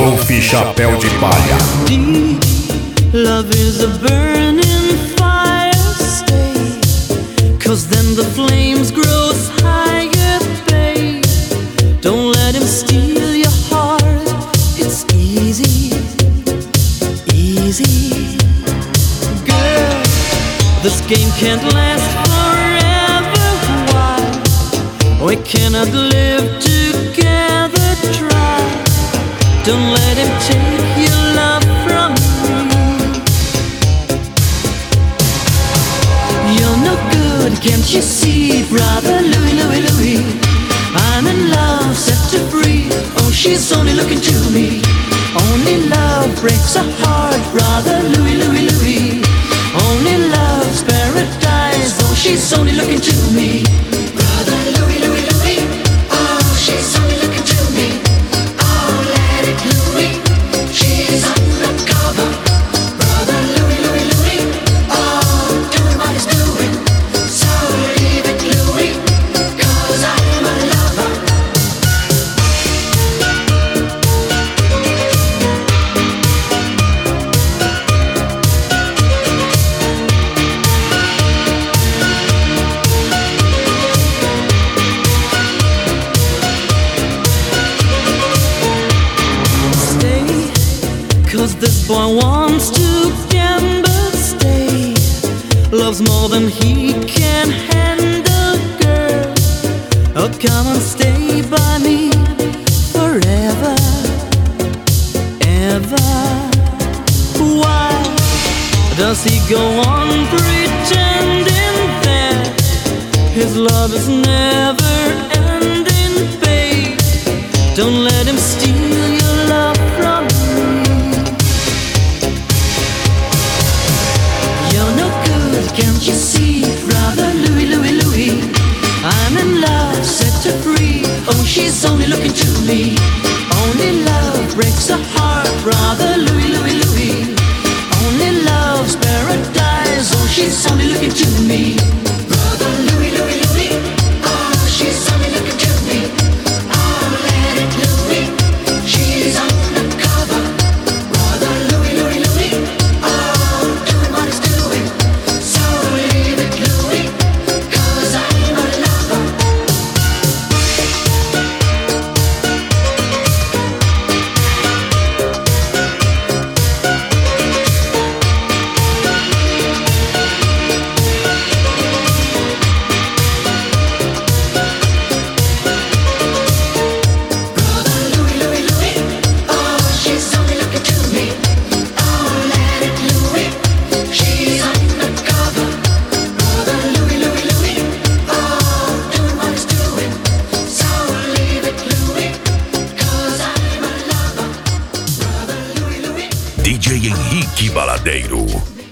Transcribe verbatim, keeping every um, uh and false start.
Rolf Chapéu de Palha. Deep love is a burning fire, stay, 'cause then the flames grow higher, babe. Don't let him steal your heart, it's easy, easy. Girl, this game can't last forever, why? We cannot live together, try. Don't let him take your love from me. You're no good, can't you see, brother Louie, Louie, Louie? I'm in love, set to free. Oh, she's only looking to me. Only love breaks a heart, brother Louie, Louie, Louie. Only love's paradise. Oh, she's only looking to me. Brother Louie, Louie, Louie. Oh, she's only looking to me. Oh, let it Louie. She's undercover. Brother Louie, Louie, Louie. Oh, doing what he's doing. So leave it Louie, 'cause I'm a lover. Stay, 'cause this boy wants to gamble, stay. Loves more than he can handle, girl. Oh, come and stay by me forever, ever. Why does he go on pretending that his love is never ending, babe? Don't let him steal your love from me. You're no good, can't you see, brother Louie, Louie, Louie? I'm in love, set to free. Oh, she's only looking to me. Only love breaks a heart, brother Louie, Louie, Louie. Only love's paradise. Oh, she's only looking to me. Brother Louie, Louie, Louie. Oh, she's only looking to me. Oh, let it Louie. She's undercover. Brother Louie, Louie, Louie. Oh, doing what he's doing. So leave it Louie, 'cause I'm a lover. Brother Louie, Louie, Louie. Oh, she's only looking to me. Oh, let it Louie. She's undercover. Brother Louie, Louie, Louie. Oh, doing what he's doing. So leave it Louie, 'cause I'm a lover. Brother Louie, Louie. D J Henrique Baladeiro.